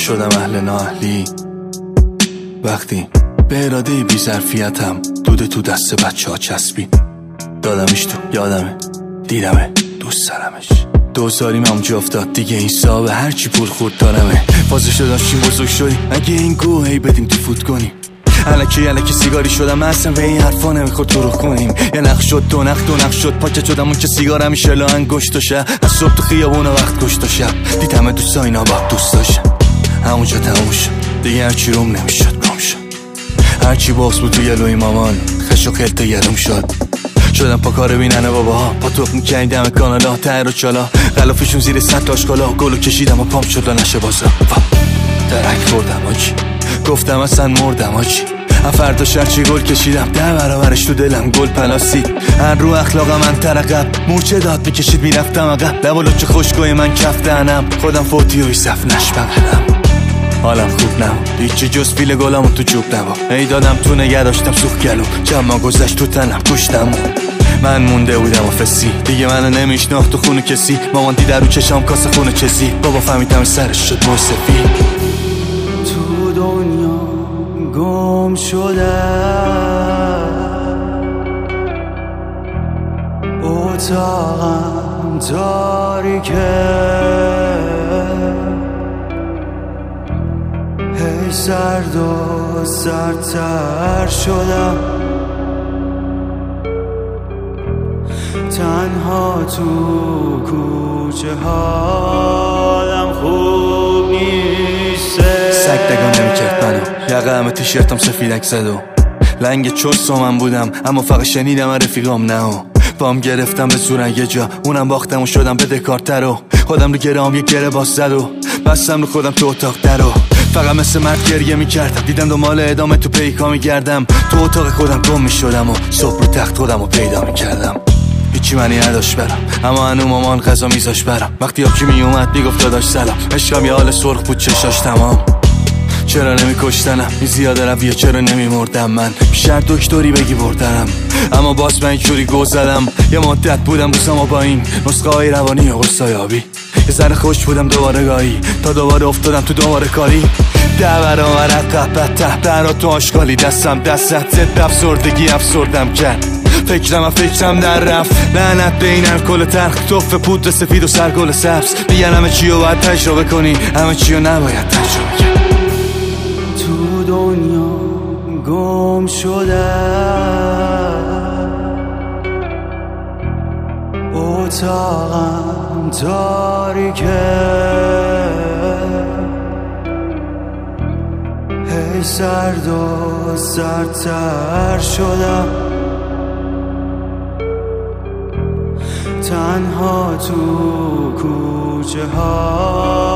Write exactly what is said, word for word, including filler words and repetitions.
شدم اهل نااهلی وقتی به اراده بی ظرفیتم دوده تو دست بچه ها چسبید. دادمش تو یادمه، دیدمه، دوست دارمش. دوزاریم همونجا افتاد دیگه این صاحبه هرچی پول خورد دارمه. فازشو داشتیم بزرگ شدیم اگه این گوه هی بدیم تو فوت کنیم. الکی الکی سیگاری شدم اصلا به این حرفا نمیخواد تو رو کنیم. یه نخ شد دو نخ دو نخ شد پاکت شدم اون که سیگار همیشه لاهن گشت و شب. از صبح تو خیابون وقت گشت و شب دیدم دوستا اینا با دوست داشتم. همونجا تموم شد دیگه هرچی روم نمیشد گم شد. هرچی باکس بود تو یلوی مامان خش و خلطه گرم شد. شدم پا کار بیننه باباها پا توق میکنی دم کانالا تر و چالا غلافشون زیر سطح آشکالا گلو کشیدم و پام شد و نشه بازا درک بردم آجی گفتم اصلا مردم آجی فردا شرچی گل کشیدم ده برابرش تو دلم گل پلاسید. هر رو اخلاقم من ترقب مورچه داد میکشید میرفتم عقب لب و لچه خوشگوی من کف دهنم خودم فوتی و ایصف نش بغلم. حالم خوب نبود هیچی جز فیل گلامو تو جوب نبا ای دادم تو نگه داشتم سوخ گلو جمع گذشت تو تنم کشتم. من مونده بودم و فسی دیگه منو نمیشناخت تو خونه کسی. مامان دیده رو چشام کاسه خونه چزی بابا فهمیدم سرش شد موسفی. تو دنیا گم شده اتاقم تاریکه هی سرد و سردتر شدم تنها تو کوچه حالم خوب نیسته. سگ دگاه نمیکرد منو یقه همه تیشرتم سفیدک زد و لنگ چست و من بودم اما فقط شنیدم رفیقام نه و بام گرفتم به زورن یه جا اونم باختم و شدم بدهکارتر و خودم رو گرام یک گره باز زد و بستم رو خودم تو اتاق در و فقط مثل مرد گریه میکردم. دیدم دنبال ادامه تو پیکا میگردم تو اتاق خودم گم میشدم و صبح رو تخت خودم رو پیدا میکردم. هیچی منی نداشت برم اما هنو مامان غذا میذاش برم وقتی آبجی میومد میگفت داداش سلام عشقم یه حال سرخ بود چشاش تمام. چرا نمی کشتنم این زیاده رویه چرا نمی مردم من بیشتر دکتری بگی بردنم اما باز من اینجوری گو زدم. یه مدت بودم روزم با این نسخه های روانی و غصای آبی یه ذره خوش بودم دوباره گاهی تا دوباره افتادم تو دوباره کاری ده برابر عقب بدتر برا تو آشغالی دستم دستت زد افسردگی افسردم کرد فکرم فکرم در رفت لعنت به این الکل تلخ توف پودر سفید و سرگل سبز میگن همه چی رو باید تجربه کنی همه چی رو نباید تجربه کنی. تو دنیا گم شده اتاقم تاریکه هی سرد و سردتر شدم تنها تو کوچه ها